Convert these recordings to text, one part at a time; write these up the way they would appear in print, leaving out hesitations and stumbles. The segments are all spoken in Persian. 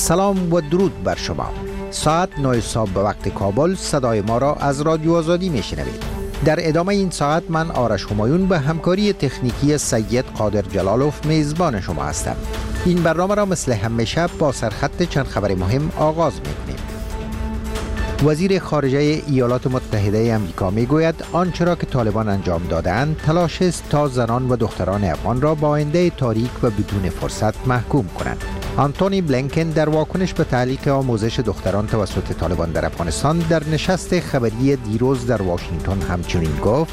سلام و درود بر شما. ساعت 9 صبح به وقت کابل صدای ما را از رادیو آزادی میشنوید. در ادامه این ساعت من آرش همایون به همکاری تکنیکی سید قادر جلالوف میزبان شما هستم. این برنامه را مثل همیشه با سرخط چند خبر مهم آغاز میکنیم. وزیر خارجه ایالات متحده آمریکا میگوید آنچه را که طالبان انجام دادند تلاش است تا زنان و دختران افغان را با آینده تاریک و بدون فرصت محکوم کنند. آنتونی بلینکن در واکنش به تعلیق آموزش دختران توسط طالبان در افغانستان در نشست خبری دیروز در واشنگتن همچنین گفت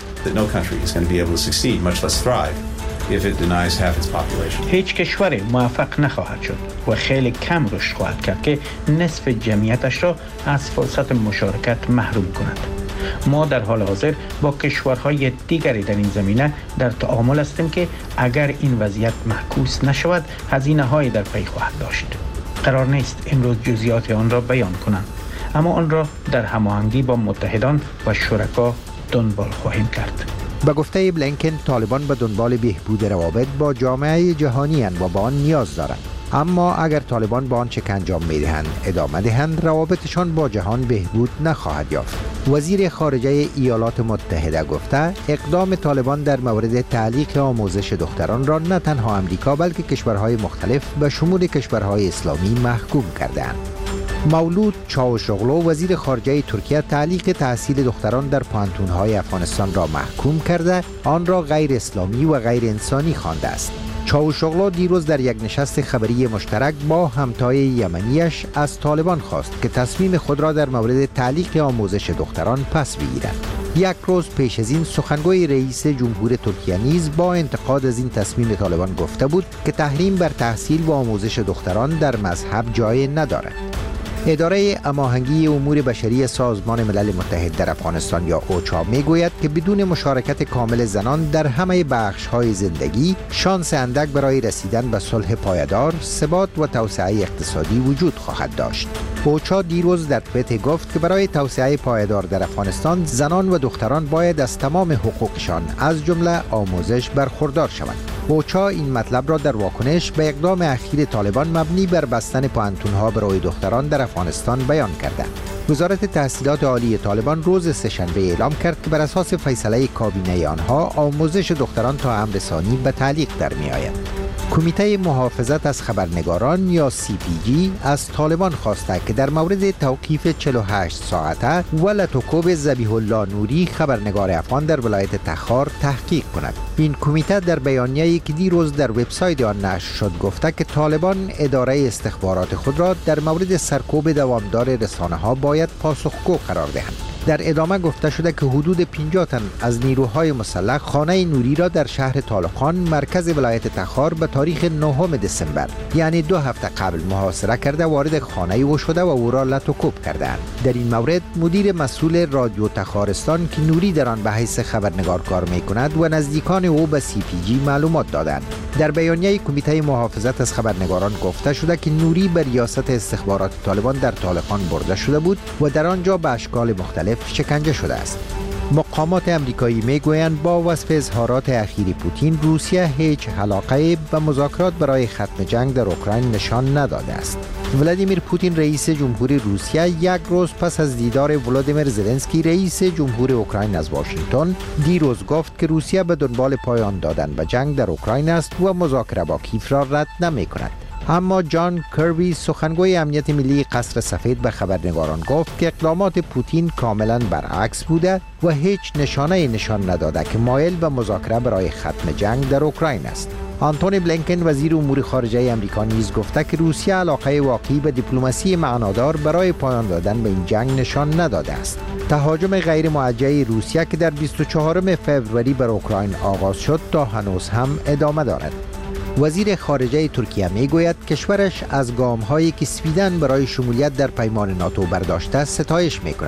هیچ کشوری موفق نخواهد شد و خیلی کم رشد خواهد کرد که نصف جمعیتش را از فرصت مشارکت محروم کند. ما در حال حاضر با کشورهای دیگری در این زمینه در تعامل هستیم که اگر این وضعیت معکوس نشود هزینه‌هایی در پی خواهد داشت. قرار نیست امروز جزئیات آن را بیان کنم، اما آن را در هماهنگی با متحدان و شرکا دنبال خواهیم کرد. به گفته بلینکن طالبان به دنبال بهبود روابط با جامعه جهانی اند و با آن نیاز دارند. اما اگر طالبان با آنچه که انجام می‌دهند ادامه دهند روابطشان با جهان بهبود نخواهد یافت. وزیر خارجه ایالات متحده گفته اقدام طالبان در مورد تعلیق آموزش دختران را نه تنها آمریکا بلکه کشورهای مختلف به شمول کشورهای اسلامی محکوم کرده‌اند. مولود چاوشوغلو وزیر خارجه ترکیه تعلیق تحصیل دختران در پانتون‌های افغانستان را محکوم کرده آن را غیر اسلامی و غیر انسانی خوانده است. چاوشوغلو دیروز در یک نشست خبری مشترک با همتای یمنیش از طالبان خواست که تصمیم خود را در مورد تعلیق آموزش دختران پس بگیرند. یک روز پیش از این سخنگوی رئیس جمهور ترکیه نیز با انتقاد از این تصمیم طالبان گفته بود که تحریم بر تحصیل و آموزش دختران در مذهب جای ندارد. اداره هماهنگی امور بشری سازمان ملل متحد در افغانستان یا اوچا میگوید که بدون مشارکت کامل زنان در همه بخش‌های زندگی شانس اندک برای رسیدن به صلح پایدار، ثبات و توسعه اقتصادی وجود خواهد داشت. اوچا دیروز در توییت گفت که برای توسعه پایدار در افغانستان زنان و دختران باید از تمام حقوقشان از جمله آموزش برخوردار شوند. اوچا این مطلب را در واکنش به اقدام اخیر طالبان مبنی بر بستن پانتون‌ها برای دختران در افغانستان بیان کرده. وزارت تحصیلات عالی طالبان روز سه‌شنبه اعلام کرد که بر اساس فیصله کابینه آنها آموزش دختران تا امر ثانی به تعلیق در می‌آید. کمیته محافظت از خبرنگاران یا CPG از طالبان خواسته که در مورد توقیف 48 ساعته ولتوکوب ذبیح الله نوری خبرنگار افغان در ولایت تخار تحقیق کند. این کمیته در بیانیه‌ای که دیروز در وبسایت آن نشر شد گفته که طالبان اداره استخبارات خود را در مورد سرکوب دوامدار رسانه‌ها باید پاسخگو قرار دهند. در ادامه گفته شده که حدود 50 تن از نیروهای مسلح خانه نوری را در شهر طالقان مرکز ولایت تخار به تاریخ 9 دسامبر یعنی 2 هفته قبل محاصره کرده وارد خانه او شده و او را لطوکوب کردند. در این مورد مدیر مسئول رادیو تخارستان که نوری در آن به حیث خبرنگار کار می‌کند و نزدیکان او به CPG معلومات دادند. در بیانیه کمیته محافظت از خبرنگاران گفته شده که نوری به ریاست استخبارات طالبان در طالقان برده شده بود و در آنجا به اشکال مختلف شکنجه شده است. مقامات امریکایی میگویند با وصف اظهارات اخیر پوتین روسیه هیچ علاقه به مذاکرات برای ختم جنگ در اوکراین نشان نداده است. ولادیمیر پوتین رئیس جمهور روسیه یک روز پس از دیدار ولادیمیر زلنسکی رئیس جمهور اوکراین از واشنگتن دیروز گفت که روسیه به دنبال پایان دادن به جنگ در اوکراین است و مذاکره با کیف را رد نمی کند. اما جان کربی سخنگوی امنیت ملی قصر سفید به خبرنگاران گفت که اقدامات پوتین کاملا برعکس بوده و هیچ نشانه نشان نداده که مایل به مذاکره برای ختم جنگ در اوکراین است. آنتونی بلینکن وزیر امور خارجه آمریکا نیز گفته که روسیه علاقه واقعی به دیپلماسی معنادار برای پایان دادن به این جنگ نشان نداده است. تهاجم غیر موجه روسیه که در 24 فوریه بر اوکراین آغاز شد تا هنوز هم ادامه دارد. وزیر خارجه ترکیه میگوید کشورش از گام‌هایی که سویدن برای شمولیت در پیمان ناتو برداشته ستایش می‌کند.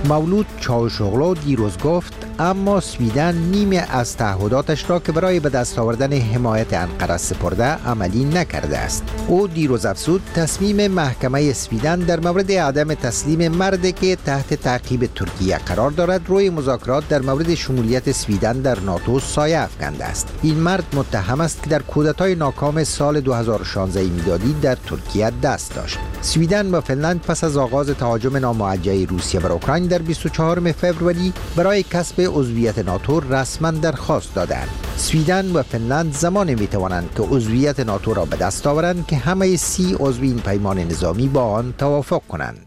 مولود چاوشوغلو دیروز گفت اما سویدن نیمی از تعهداتش را که برای به دست آوردن حمایت انقره سپرده عملی نکرده است. او دیروز افزود تصمیم محکمه سویدن در مورد عدم تسلیم مردی که تحت تعقیب ترکیه قرار دارد روی مذاکرات در مورد شمولیت سویدن در ناتو سایه افکنده است. این مرد متهم است که در کودتای ناکام سال 2016 میلادی در ترکیه دست داشت. سویدن و فنلند پس از آغاز تهاجم ناموجه روسیه بر اوکراین در 24 فوریه برای کسب عضویت ناتو رسما درخواست دادند. سویدن و فنلند زمانی میتوانند که عضویت ناتو را به دست آورند که همه 30 عضو این پیمان نظامی با آن توافق کنند.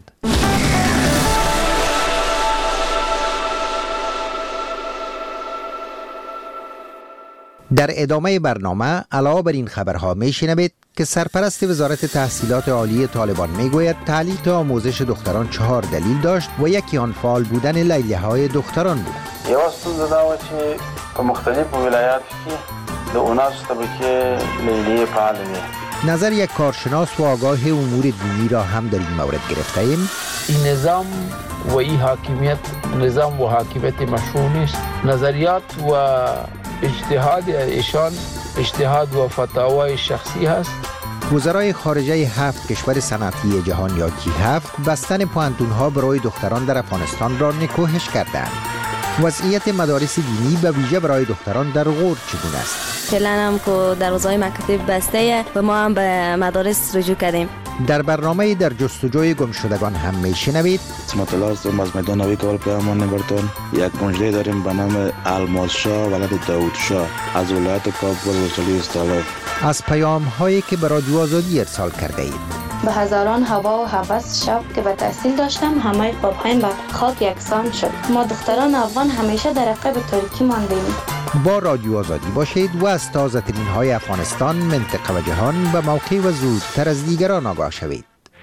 در ادامه برنامه علاوه بر این خبرها میشنوید که سرپرست وزارت تحصیلات عالی طالبان میگوید تعلیق آموزش دختران 4 دلیل داشت و یکی آن فعال بودن لیلیه‌های دختران بود. یو ستونزه دا و چې په مختلفو ولایاتو کې د اوناسو طبقه لیلیه فعال وي. نظر یک کارشناس و آگاه امور دینی را هم در این مورد گرفته ایم. این نظام و این حاکمیت نظام و حاکمیت مشروع نیست. نظریات و اجتهاد ایشان اجتهاد و فتاوای شخصی هست. وزرای خارجه 7 کشور صنعتی جهان یا G7 بستن پوهنتون‌ها برای دختران در افغانستان را نکوهش کردند. وضعیت مدارس دینی به ویژه برای دختران در غور چگونه است؟ فعلا هم که دروازه‌های مکاتب بسته و ما هم به مدارس رجوع کردیم. در برنامه در جستجوی گمشدگان هم میشنوید. مطلعات از میدان نوی کابل پیامان نبرتون یک مجله داریم به نام الماس شاه ولد داوود شاه از ولایت کابل وصولی استالف. از پیام هایی که به رادیو آزادی ارسال کرده اید. به هزاران هوا و هوس شب که به تحصیل داشتم همه خوابهایم به خاک یکسان شد. ما دختران افغان همیشه در عقب ترکی ماندیم. با رادیو آزادی باشید و از تازه ترین های افغانستان، منطقه و جهان به موقع و زودتر از دیگران آگاه شوید.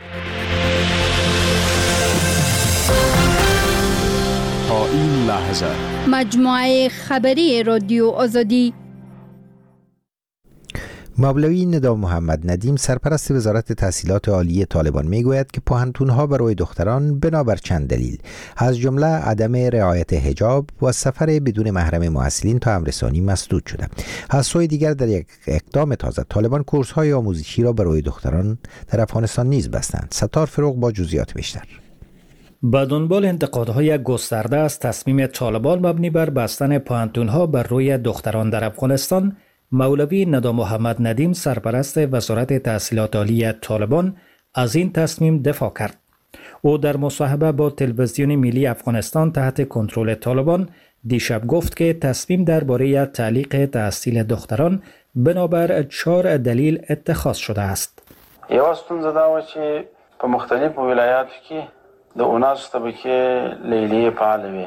تا این لحظه مجموعه خبری رادیو آزادی. مولوی ندا محمد ندیم سرپرست وزارت تحصیلات عالی طالبان میگوید که پوهنتون‌ها برای دختران بنابر چند دلیل از جمله عدم رعایت حجاب و سفر بدون محرم محصلین تا امرسانی مسدود شده. از سوی دیگر در یک اقدام تازه طالبان کورس‌های آموزشی را برای دختران در افغانستان نیز بستند. ستار فروغ با جزئیات بیشتر. با دنبال انتقادهای گسترده از تصمیم طالبان مبنی بر بستن پوهنتون‌ها بر روی دختران در افغانستان، مولوی ندا محمد ندیم سرپرست وزارت تحصیلات عالی طالبان از این تصمیم دفاع کرد. او در مصاحبه با تلویزیون ملی افغانستان تحت کنترل طالبان دیشب گفت که تصمیم درباره تعلیق تحصیل دختران بنابر 4 دلیل اتخاذ شده است. یو ستونزه دا و چې په مختلفو ولایاتو کې د اوناسو طبقه لیلیه فعال وي.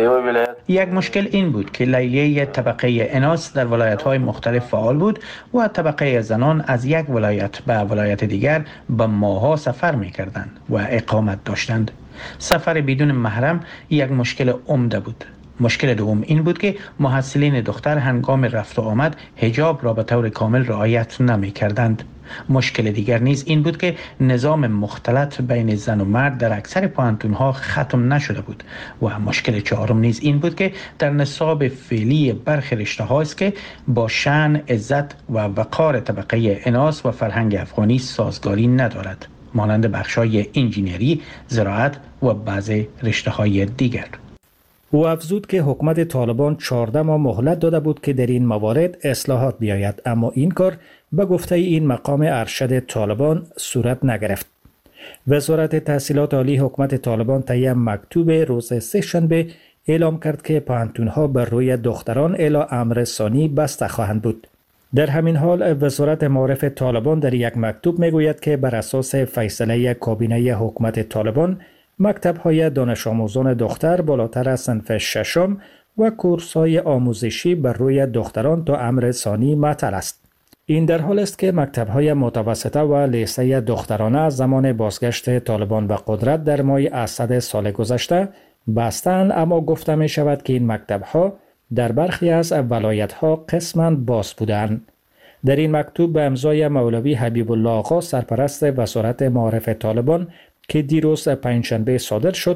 یک مشکل این بود که لیلیه طبقه اناث در ولایت‌های مختلف فعال بود و طبقه زنان از یک ولایت به ولایت دیگر به ماه‌ها سفر می‌کردند و اقامت داشتند. سفر بدون محرم یک مشکل عمده بود. مشکل دوم این بود که محصلین دختر هنگام رفت و آمد حجاب را به طور کامل رعایت نمی‌کردند. مشکل دیگر نیز این بود که نظام مختلط بین زن و مرد در اکثر پوهنتون‌ها ختم نشده بود و مشکل چهارم نیز این بود که در نصاب فعلی برخی رشته‌ها است که با شأن، عزت و وقار طبقه اناث و فرهنگ افغانی سازگاری ندارد، مانند بخش‌های انجینری، زراعت و بعضی رشته‌های دیگر. او افزود که حکومت طالبان 14 ماه مهلت داده بود که در این موارد اصلاحات بیاید، اما این کار به گفته این مقام ارشد طالبان صورت نگرفت. وزارت تحصیلات عالی حکومت طالبان طی مکتوب روز سه‌شنبه اعلام کرد که پوهنتون‌ها بر روی دختران الی امر ثانی بسته خواهند بود. در همین حال وزارت معارف طالبان در یک مکتوب میگوید که بر اساس فیصله کابینه حکومت طالبان مکتب‌های دانش آموزان دختر بالاتر از صنف ششم و کورس‌های آموزشی بر روی دختران تا امر ثانی معطل است. این در حال است که مکتب‌های متوسطه و لیسه دخترانه از زمان بازگشت طالبان به قدرت در ماه اسد سال گذشته بستند، اما گفته می شود که این مکتب‌ها در برخی از ولایت‌ها قسماً باز بودند. در این مکتوب به امضای مولوی حبیب الله آقا سرپرست وزارت معارف طالبان که دیروز پنجشنبه صادر شد،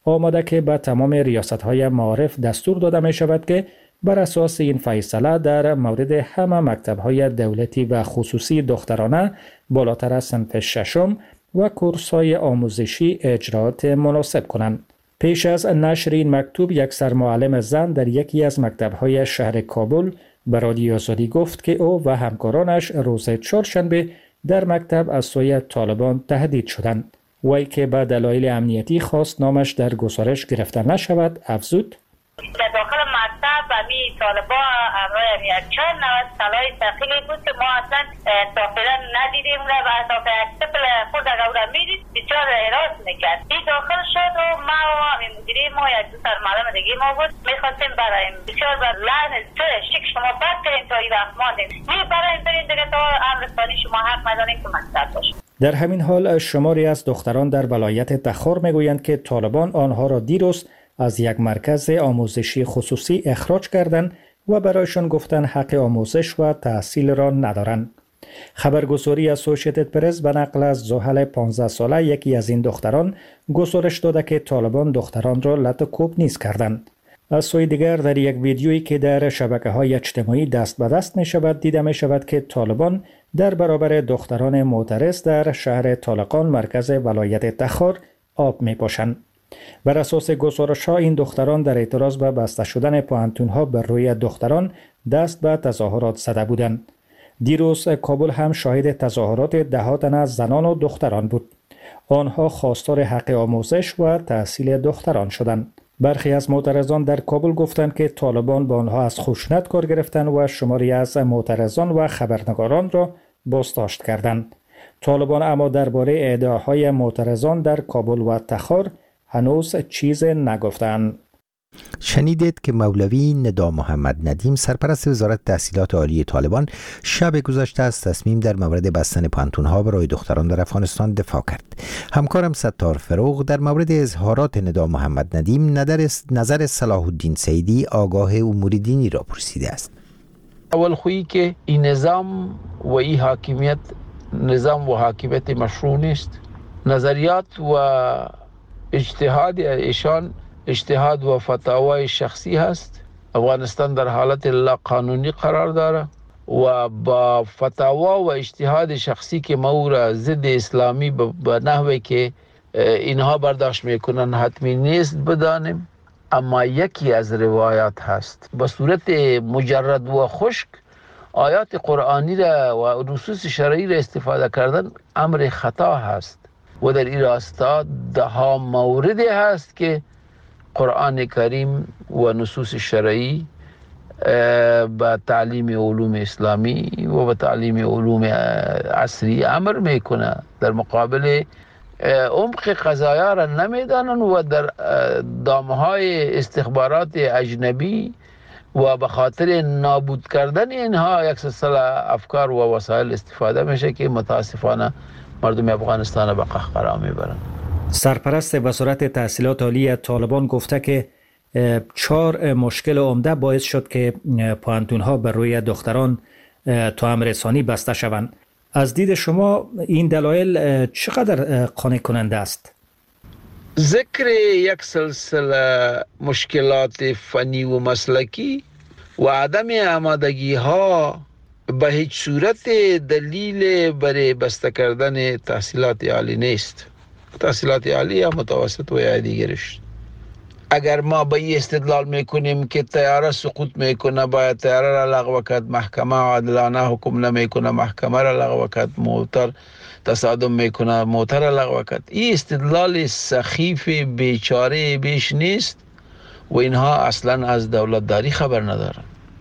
آمده که به تمام ریاست‌های معارف دستور داده می شود که بر اساس این فیصله در مورد همه مکتب‌های دولتی و خصوصی دخترانه بالاتر از صنف ششم و کورس‌های آموزشی اجرات مناسب کنند. پیش از نشر این مکتوب، یک سرمعلم زن در یکی از مکتب‌های شهر کابل به رادیو آزادی گفت که او و همکارانش روز چهارشنبه در مکتب از سوی طالبان تهدید شدند. وی که به دلایل امنیتی خواست نامش در گزارش گرفته نشود، افزود: در داخل مکتب می طالبا همراه یک چند نوست سلاح ثقیلی بود که ما اصلا تافلا ندیدیم و اضافه اکتبل خود اگر او را میدید بسیار حراس میکرد. این داخل شد و ما و همین مدیری ما یک دو سرمعلم دیگه ما بود میخواستیم برایم بسیار بر لحن شک شما بد کنیم تا این وقت ماندیم می برایم بریم دیگه تا امرستانی شما حق نداریم که مکتب باشیم. در همین حال شماری از دختران در ولایت تخار میگویند که طالبان آنها را دیروز از یک مرکز آموزشی خصوصی اخراج کردند و برایشان گفتند حق آموزش و تحصیل را ندارند. خبرگزاری اسوسییتد پرس به نقل از زحل 15 ساله یکی از این دختران گزارش داده که طالبان دختران را لط و کوب نیز کردند. از سوی دیگر در یک ویدیویی که در شبکه‌های اجتماعی دست به دست می شود دیده می شود که طالبان در برابر دختران معترض در شهر طالقان مرکز ولایت تخار آب می پاشند. بر اساس گزارش‌ها این دختران در اعتراض به بسته شدن پوهنتون‌ها بر روی دختران دست به تظاهرات زده بودند. دیروز کابل هم شاهد تظاهرات ده‌ها تن از زنان و دختران بود. آنها خواستار حق آموزش و تحصیل دختران شدند. برخی از معترضان در کابل گفتند که طالبان با آنها از خشونت کار گرفتند و شماری از معترضان و خبرنگاران را بازداشت کردند. طالبان اما درباره ادعاهای معترضان در کابل و تخار هنوز چیز نگفتند. شنیدید که مولوی ندا محمد ندیم سرپرست وزارت تحصیلات عالی طالبان شب گذشته از تصمیم در مورد بستن پانتون‌ها برای دختران در افغانستان دفاع کرد. همکارم ستار فروغ در مورد اظهارات ندا محمد ندیم نظر صلاح الدین سیدی آگاه امور دینی را پرسیده است. اول خویی که این نظام و این حاکمیت نظام و حاکمیت مشروع نیست. نظریات و اجتهاد ایشان اجتهاد و فتاوای شخصی هست. افغانستان در حالت لا قانونی قرار داره و با فتاوا و اجتهاد شخصی که ما را ضد اسلامی به نحوی که اینها برداشت میکنن حتمی نیست بدانیم. اما یکی از روایات هست به صورت مجرد و خشک آیات قرآنی را و نصوص شرعی را استفاده کردن امر خطا هست و در این راستا ده موردی هست که قرآن کریم و نصوص شرعی به تعلیم علوم اسلامی و به تعلیم علوم عصری امر میکنه. در مقابل عمق قضایا را نمیدانن و در دامهای استخبارات اجنبی و به خاطر نابود کردن اینها یک سلسله افکار و وسایل استفاده میشه که متاسفانه مردم افغانستان به قهقرا میبرند. سرپرست وزارت تحصیلات عالی طالبان گفته که 4 مشکل عمده باعث شد که پوهنتون‌ها بر روی دختران توأم رسانی بسته شوند. از دید شما این دلایل چقدر قانع کننده است؟ ذکر یک سلسله مشکلات فنی و مسلکی و عدم آمادگی ها به هیچ صورت دلیل برای بسته کردن تحصیلات عالی نیست. تحصیلات عالی یا متوسط و یا دیگرش. اگر ما به این استدلال میکنیم که طیاره سقوط میکنه باید طیاره را لغو کرد، محکمه عادلانه حکم نمیکنه محکمه را لغو کرد، موتر تصادم میکنه موتر را لغو کرد، این استدلال سخیف بیچاره بیش نیست و اینها اصلا از دولتداری خبر ندارن.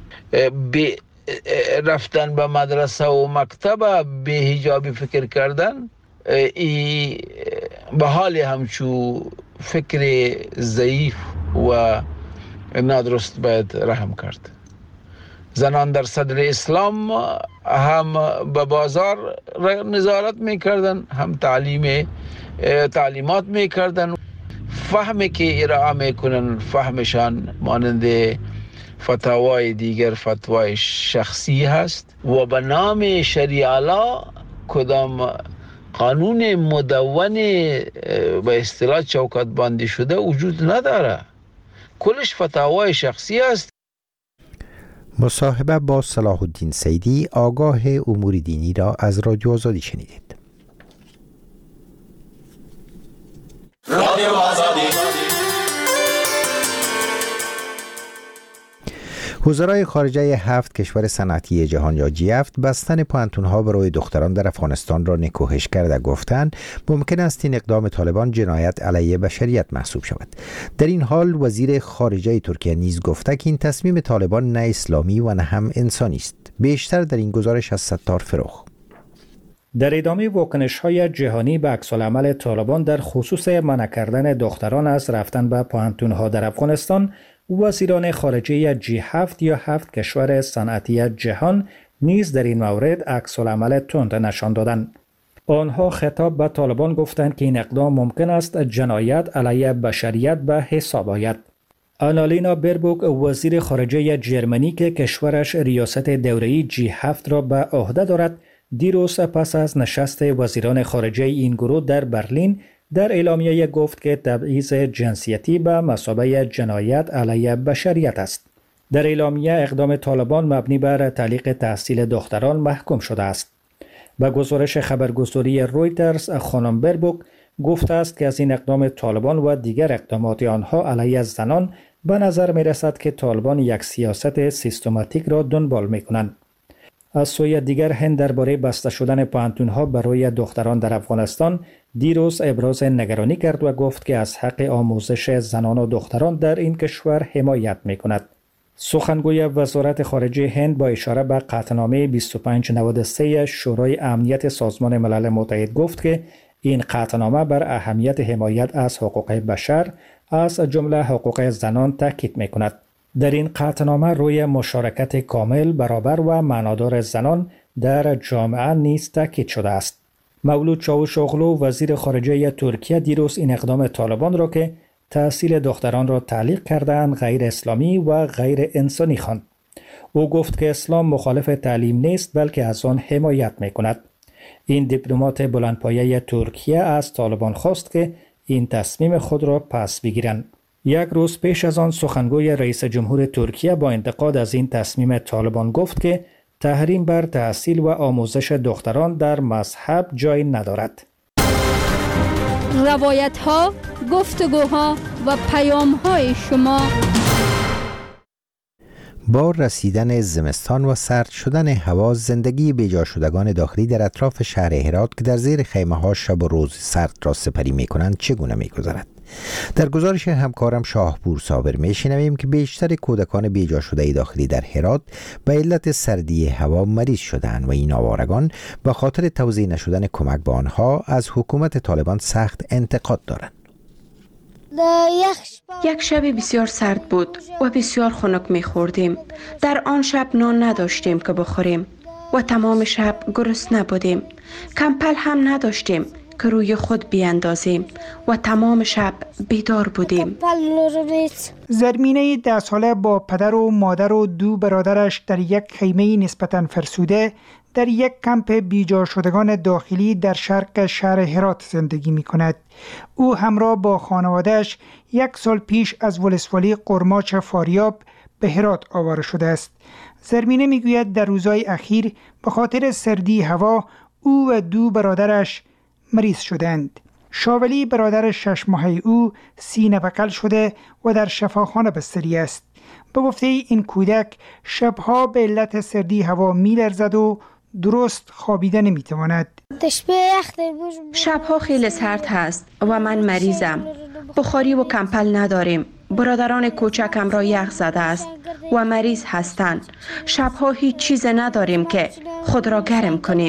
رفتن به مدرسه و مکتب به حجابی فکر کردن ای به حال همچو فکر ضعیف و نادرست باید رحم کرد. زنان در صدر اسلام هم به بازار نظارت میکردن، هم تعلیمات میکردن. فهمی که ارائه میکنن فهمشان مانند فتاوای دیگر فتوای شخصی هست و به نام شریعه کدام قانون مدون به اصطلاح چوکات بندی شده وجود نداره. کلش فتاوای شخصی است. مصاحبه با صلاح الدین سیدی، آگاه امور دینی را از رادیو آزادی شنیدید. رادیو آزادی. وزرای خارجه 7 کشور صنعتی جهان یا G7 بستن پوانتون‌ها برای دختران در افغانستان را نکوهش کرده گفتند ممکن است این اقدام طالبان جنایت علیه بشریت محسوب شود. در این حال وزیر خارجه ترکیه نیز گفته که این تصمیم طالبان نه اسلامی و نه هم انسانی است. بیشتر در این گزارش از ستار فروخ. در ادامه واکنش‌های جهانی به عکس‌العمل طالبان در خصوص منع کردن دختران از رفتن به پوانتون‌ها در افغانستان، وزیران خارجه G7 یا 7 کشور صنعتی جهان نیز در این مورد عکس‌العمل تند نشان دادند. آنها خطاب به طالبان گفتند که این اقدام ممکن است جنایت علیه بشریت به حساب آید. آنالینا بربوک، وزیر خارجه جرمنی که کشورش ریاست دوره‌ای G7 را به عهده دارد، دیروز پس از نشست وزیران خارجه این گروه در برلین در اعلامیه گفت که تبعیض جنسیتی به مثابه جنایت علیه بشریت است. در اعلامیه اقدام طالبان مبنی بر تعلیق تحصیل دختران محکوم شده است. با گزارش خبرگزاری رویترز، خانم بربوک گفته است که از این اقدام طالبان و دیگر اقدامات آنها علیه زنان به نظر می رسد که طالبان یک سیاست سیستماتیک را دنبال می کنند. از سوی دیگر هند درباره بسته شدن پوانتون‌ها برای دختران در افغانستان دیروز ابراز نگرانی کرد و گفت که از حق آموزش زنان و دختران در این کشور حمایت می‌کند. سخنگوی وزارت خارجه هند با اشاره به قطعنامه 2593 شورای امنیت سازمان ملل متحد گفت که این قطعنامه بر اهمیت حمایت از حقوق بشر از جمله حقوق زنان تاکید می‌کند. در این قطعنامه روی مشارکت کامل، برابر و معنادار زنان در جامعه نیز تاکید شده است. مولود چاوشاغلو، وزیر خارجه ترکیه، دیروز این اقدام طالبان را که تحصیل دختران را تعلیق کردند غیر اسلامی و غیر انسانی خواند. او گفت که اسلام مخالف تعلیم نیست بلکه از آن حمایت می‌کند. این دیپلمات بلندپایه ترکیه از طالبان خواست که این تصمیم خود را پس بگیرند. یک روز پیش از آن سخنگوی رئیس جمهور ترکیه با انتقاد از این تصمیم طالبان گفت که تحریم بر تحصیل و آموزش دختران در مذهب جای ندارد. روایت‌ها، گفتگوها و پیام‌های شما. با رسیدن زمستان و سرد شدن هوا، زندگی بیجا شدگان داخلی در اطراف شهر هرات که در زیر خیمه‌ها شب و روز سرد را سپری می‌کنند چگونه می‌گذرد؟ در گزارش همکارم شاهپور صابر می‌شنویم که بیشتر کودکان بیجا شده داخلی در هرات به علت سردی هوا مریض شدند و این آوارگان به خاطر توزیع نشدن کمک به آنها از حکومت طالبان سخت انتقاد دارند. یک شب بسیار سرد بود و بسیار خنک می‌خوردیم. در آن شب نان نداشتیم که بخوریم و تمام شب گرسنه بودیم. کمپل هم نداشتیم که روی خود بیاندازیم و تمام شب بیدار بودیم. زرمینه 10 ساله با پدر و مادر و 2 برادرش در یک خیمه نسبتاً فرسوده در یک کمپ بیجا شدگان داخلی در شرق شهر هرات زندگی می کند. او همراه با خانواده‌اش 1 سال پیش از ولسوالی قرماچ فاریاب به هرات آواره شده است. زرمینه می گوید در روزهای اخیر به خاطر سردی هوا او و 2 برادرش مریض شدند. شاولی برادر 6 ماهه او سینه بغل شده و در شفاخانه بستری است. به گفته این کودک شبها به علت سردی هوا می‌لرزد و درست خوابیده نمی‌تواند. شبها خیلی سرد هست و من مریضم. بخاری و کمپل نداریم. برادران کوچکم را یخ زده است و مریض هستند. شبها هیچ چیز نداریم که خود را گرم کنیم.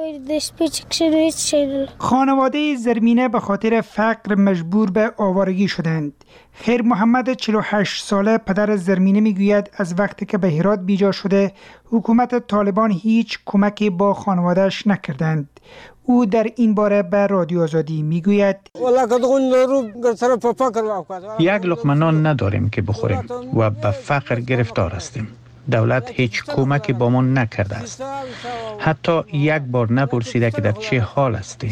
خانواده زرمینه به خاطر فقر مجبور به آوارگی شدند. خیر محمد 48 ساله پدر زرمینه میگوید از وقتی که به هرات بیجا شده حکومت طالبان هیچ کمکی با خانوادهش نکردند. او در این باره به رادیو آزادی میگوید یک لقمه نان نداریم که بخوریم و به فقر گرفتار هستیم. دولت هیچ کمکی با ما نکرده است. حتی یک بار نپرسیده که در چه حال هستی.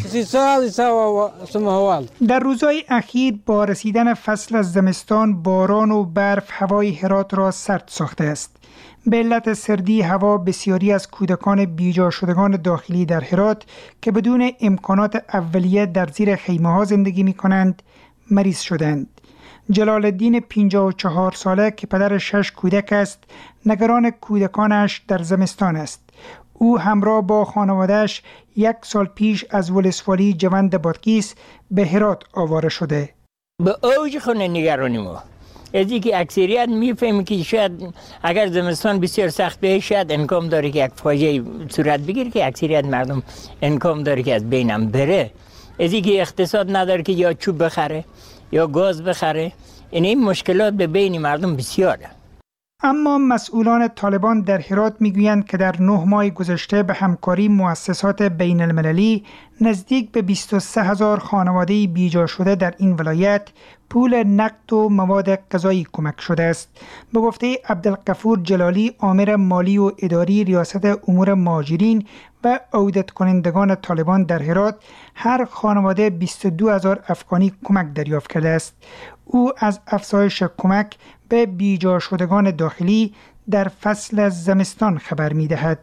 در روزهای اخیر با رسیدن فصل زمستان باران و برف هوای هرات را سرد ساخته است. به علت سردی هوا بسیاری از کودکان بیجا شدگان داخلی در هرات که بدون امکانات اولیه در زیر خیمه ها زندگی می کنند مریض شدند. جلال الدین 54 ساله که پدر 6 کودک است نگران کودکانش در زمستان است. او همراه با خانواده‌اش 1 سال پیش از ولسوالی جوند بادغیس به هرات آواره شده. به اوج خونه نگرانی ما از اینکه اکثریت میفهمی که شاید اگر زمستان بسیار سخت بشه شاید امکان داره که یک فاجعه صورت بگیره که اکثریت مردم امکان داره که از بینم بره. از اینکه اقتصاد نداره که یا چوب بخره یا گاز بخره. این مشکلات به بین مردم بسیاره. اما مسئولان طالبان در هرات میگویند که در 9 ماه گذشته به همکاری مؤسسات بین المللی نزدیک به 23,000 خانواده بیجا شده در این ولایت پول نقد و مواد غذایی کمک شده است. به گفته عبدالغفور جلالی آمر مالی و اداری ریاست امور مهاجرین و عودت کنندگان طالبان در هرات هر خانواده 22,000 افغانی کمک دریافت کرده است. او از افزایش کمک به بیجا شدگان داخلی در فصل زمستان خبر می دهد.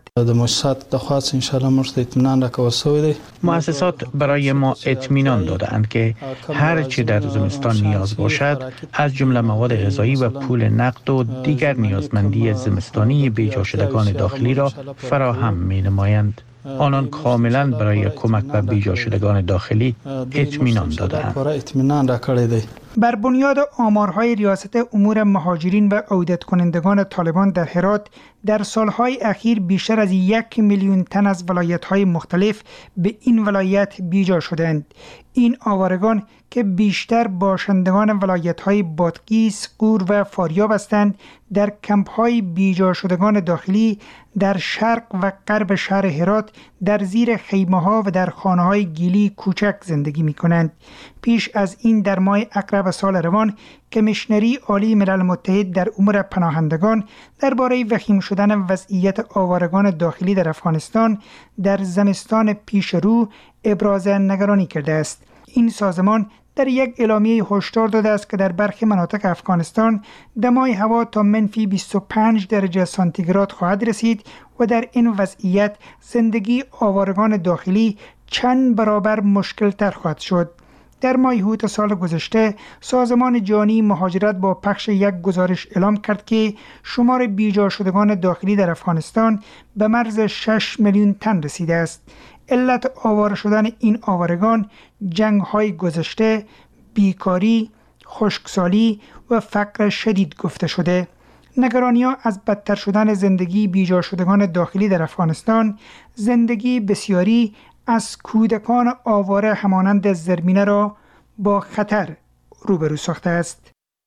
مؤسسات برای ما اطمینان دادند که هر چه در زمستان نیاز باشد از جمله مواد غذایی و پول نقد و دیگر نیازمندی زمستانی بیجا شدگان داخلی را فراهم می نمایند. آنان کاملا برای کمک به بیجا شدگان داخلی اطمینان دادند. بر بنیاد آمارهای ریاست امور مهاجرین و عودت کنندگان طالبان در هرات در سالهای اخیر بیشتر از 1 میلیون تن از ولایت‌های مختلف به این ولایت بیجا شدند. این آوارگان که بیشتر باشندگان ولایت‌های بادغیس، غور و فاریاب هستند در کمپ‌های بیجا شدگان داخلی در شرق و غرب شهر هرات در زیر خیمه‌ها و در خانه‌های گیلی کوچک زندگی می‌کنند. پیش از این در ماه اکرب سال روان کمیشنری عالی ملل متحد در امور پناهندگان درباره وخیم شدن وضعیت آوارگان داخلی در افغانستان در زمستان پیش رو ابراز نگرانی کرده است. این سازمان در یک اعلامیه هشدار داده است که در برخی مناطق افغانستان دمای هوا تا منفی 25 درجه سانتیگراد خواهد رسید و در این وضعیت زندگی آوارگان داخلی چند برابر مشکل تر خواهد شد. در ماه اوت سال گذشته سازمان جهانی مهاجرت با پخش یک گزارش اعلام کرد که شمار بیجا شدگان داخلی در افغانستان به مرز 6 میلیون تن رسیده است. علت آواره شدن این آوارگان جنگ‌های گذشته، بیکاری، خشکسالی و فقر شدید گفته شده. نگرانی‌ها از بدتر شدن زندگی بیجا شدگان داخلی در افغانستان، زندگی بسیاری از کودکان آواره همانند زرمینه را با خطر روبرو ساخته است.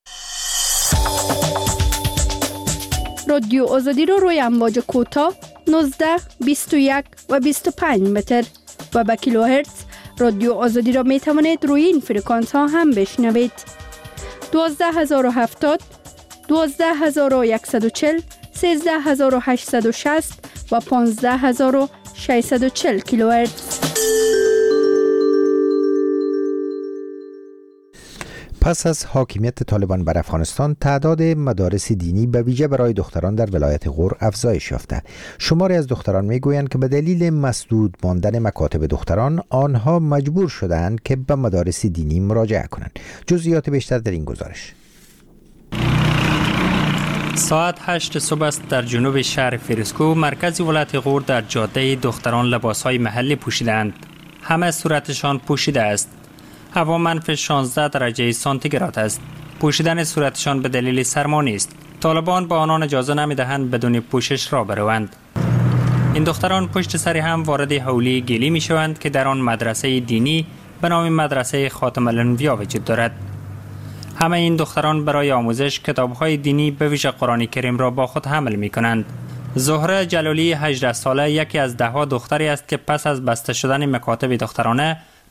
رادیو آزادی رو روی امواج کوتاه 19, 21 و 25 متر و با کیلوهرتز رادیو آزادی را می توانید روی این فرکانس ها هم بشنوید. 12070 12140 13860 و 15640 کیلوهرتز. پس از حاکمیت طالبان بر افغانستان تعداد مدارس دینی به ویژه برای دختران در ولایت غور افزایش یافته. شماری از دختران میگویند که به دلیل مسدود ماندن مکاتب دختران آنها مجبور شدند که به مدارس دینی مراجعه کنند. جزئیات بیشتر در این گزارش. ساعت 8 صبح است در جنوب شهر فیروزکوه مرکز ولایت غور. در جاده دختران لباسهای محلی پوشیدند. همه صورتشان پوشیده است. هوا منفی 16 درجه سانتیگراد است. پوشیدن صورتشان به دلیل سرما نیست. طالبان به آنان اجازه نمیدهند بدون پوشش را بروند. این دختران پشت سر هم وارد حولی گلی می شوند که در آن مدرسه دینی به نام مدرسه خاتم الانبیا وجود دارد. همه این دختران برای آموزش کتاب‌های دینی به ویژه قرآن کریم را با خود حمل می کنند. زهره جلالی 18 ساله یکی از 10 دختری است که پس از بسته شدن مکاتب دخترانه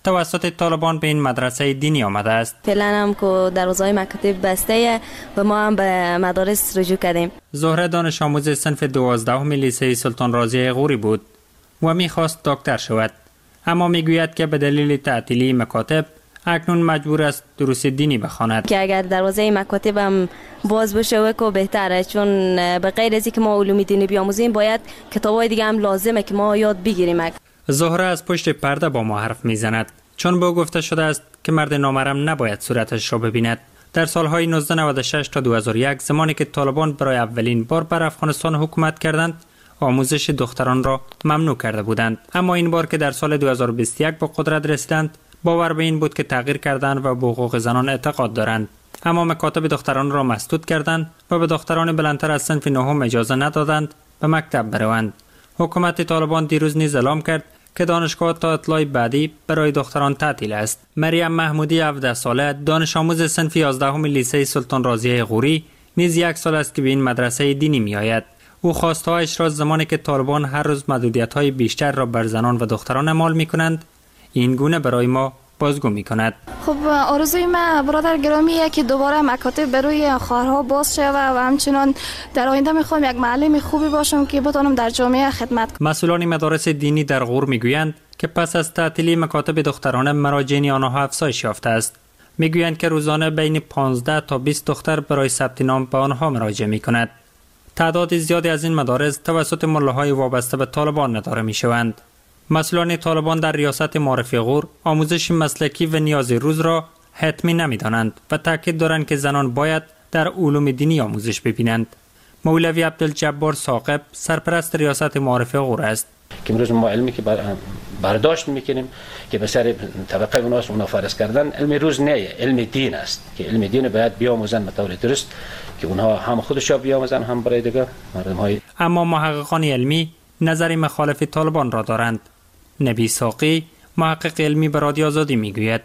توسط طالبان به این مدرسه دینی آمده است. فعلا هم که دروازه‌های مکاتب بسته و ما هم به مدارس رجوع کردیم. زهره دانش آموز صنف 12 لیسه سلطان رازی غوری بود و می‌خواست دکتر شود، اما میگوید که به دلیل تعطیلی مکاتب اکنون مجبور است دروس دینی بخواند. که اگر دروازه مکاتب هم باز بشه که بهتره، چون به غیر از اینکه ما علوم دینی بیاموزیم باید کتابای دیگه هم لازمه که ما یاد بگیریم. زهره از پشت پرده با ما حرف میزند، چون به او گفته شده است که مرد نامحرم نباید صورتش را ببیند. در سالهای 1996 تا 2001 زمانی که طالبان برای اولین بار بر افغانستان حکومت کردند، آموزش دختران را ممنوع کرده بودند، اما این بار که در سال 2021 به قدرت رسیدند باور به این بود که تغییر کردند و به حقوق زنان اعتقاد دارند، اما مکاتب دختران را مسدود کردند و به دختران بلندتر از صنف نهم اجازه ندادند به مکتب بروند. حکومت طالبان دیروز نیز اعلام کرد که دانشگاه تا اطلاع بعدی برای دختران تعطیل است. مریم محمودی 17 ساله دانش آموز صنف 11 لیسه سلطان رازی غوری نیز 1 سال است که به این مدرسه دینی می آید. او خواستهایش را زمانی که طالبان هر روز محدودیت‌های بیشتر را بر زنان و دختران اعمال می‌کنند این گونه برای ما بازگو می‌کند. خب آرزوی من برادر گرامیه که دوباره مکاتب برای خواهرها باز شود و همچنان در آینده می‌خوام یک معلم خوبی باشم که بتونم در جامعه خدمت کنم. مسئولان مدارس دینی در غور می‌گویند که پس از تعطیلی مکاتب دختران مراجعین آنها افزایش یافته است. می‌گویند که روزانه بین 15 تا 20 دختر برای ثبت نام به آنها مراجعه می‌کند. تعداد زیادی از این مدارس توسط ملاهای وابسته به طالبان اداره می‌شوند. مسئولان طالبان در ریاست معارف غور آموزش مسلکی و نیازی روز را حتمی نمی‌دانند و تاکید دارند که زنان باید در علوم دینی آموزش ببینند. مولوی عبدالجبار ثاقب سرپرست ریاست معارف غور است. که امروز ما علمی که برداشت میکنیم که به سر طبقه اونا فرض کردن علم روز نه، علم دین است که علم دین باید بیاموزن به طور درست که اونها هم خودشا بیاموزن هم برای دیگه مردم های. اما محققان علمی نظری مخالف طالبان را دارند. نبی ساقی محقق علمی به رادیو آزادی میگوید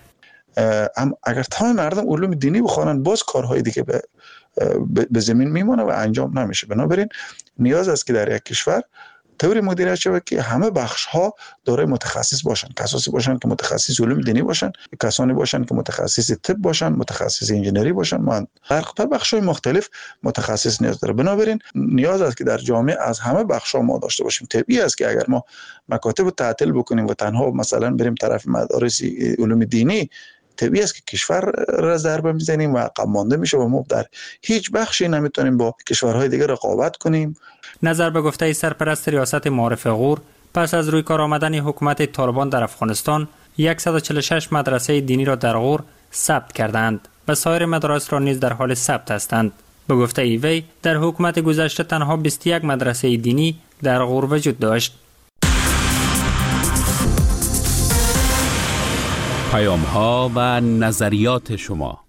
اگر تمام مردم علوم دینی بخوانند باز کارهای دیگه به زمین میمونه و انجام نمیشه. بنابراین نیاز است که در یک کشور طوری مدیریت شود که همه بخش ها دارای متخصص باشن، کسانی باشن که متخصص علوم دینی باشن، کسانی باشن که متخصص طب باشن، متخصص انجینری باشن، در بخش های مختلف متخصص نیاز داره. بنابراین نیاز است که در جامعه از همه بخش ها ما داشته باشیم. طبیعی است که اگر ما مکاتب تعطیل بکنیم و تنها مثلا بریم طرف مدارس علوم دینی، طبیعی است که کشور را ضربه میزنیم و عقب مانده میشه و ما در هیچ بخشی نمیتونیم با کشورهای دیگه رقابت کنیم. نظر به گفته سرپرست ریاست معارف غور، پس از روی کار آمدن حکومت طالبان در افغانستان 146 مدرسه دینی را در غور ثبت کردند و سایر مدارس را نیز در حال ثبت هستند. به گفته وی در حکومت گذشته تنها 21 مدرسه دینی در غور وجود داشت. پیام‌ها و نظریات شما.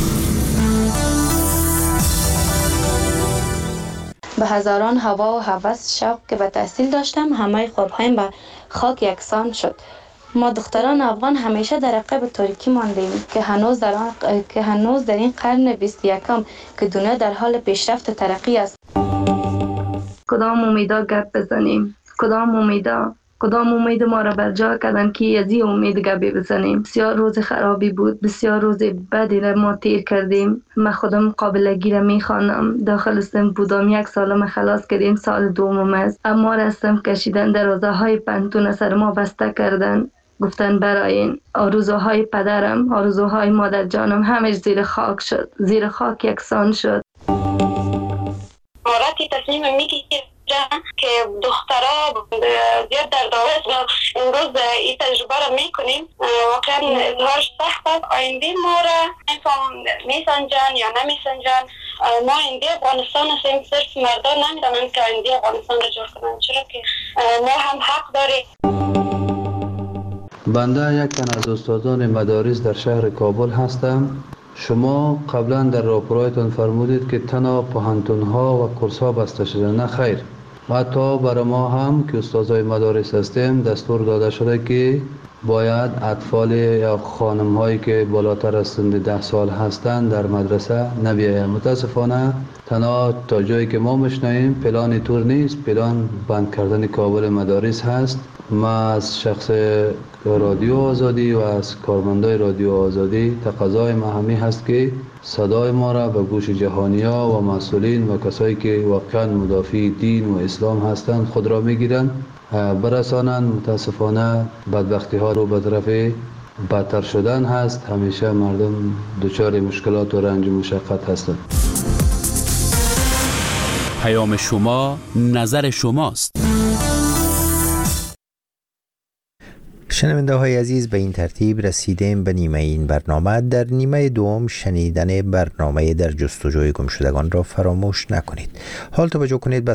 به هزاران هوا و هوس شوق که به تحصیل داشتم، همه خوابهایم به خاک یکسان شد. ما دختران افغان همیشه در عقب تاریکی ماندیم که هنوز در این قرن 21 که دنیا در حال پیشرفت و ترقی است. کدام امیدا گپ بزنیم؟ کدام امید ما را بر جا کردن که از این امید گپی بزنیم؟ بسیار روز خرابی بود، بسیار روز بدی را ما تیر کردیم. من خودم قابلگی را میخوانم. داخل سن بودم، 1 سالم خلاص کردیم، سال دومم است. اما رستم کشیدن، دروازه های پنتون سر ما بسته کردن، گفتن براین. آرزوهای پدرم، آرزوهای مادر جانم همش زیر خاک شد، زیر خاک یکسان شد. مارتی تصمیم میگیرم که دخترها زیاد در دعوت و امروز این تجربه را میکنیم. واقعا اظهارش سخت است. آینده ما را میسنجن یا نمیسنجن. ما آینده افغانستان هستیم، صرف مردان نمیدانند که آینده افغانستان را جور کنند، چرا که ما هم حق داریم. بنده یک تن از استادان مدارس در شهر کابل هستم. شما قبلا در راپورایتان فرمودید که تنها پوهنتون‌ها و کورس‌ها بسته شده. نه خیر، و حتی برای ما هم که استادای مدارس هستیم دستور داده شده که باید اطفال یا خانم هایی که بالاتر از سن 10 سال هستند در مدرسه نبیاید. متاسفانه تنها تا جایی که ما میشنویم پلان طور نیست. پلان بند کردن کابل مدارس هست. ما از شخص رادیو آزادی و از کارمندای رادیو آزادی تقاضای ما همی هست که صدای ما را به گوش جهانی‌ها و مسئولین و کسایی که واقعا مدافع دین و اسلام هستند خود را میگیرند برسانند. متاسفانه بدبختی ها رو به طرف بدتر شدن هست. همیشه مردم دچار مشکلات و رنج و مشقت هستند. پیام شما، نظر شماست. شنونده های عزیز، به این ترتیب رسیدیم به نیمه این برنامه. در نیمه دوم شنیدن برنامه در جستجوی گمشدگان را فراموش نکنید. حال توجه کنید به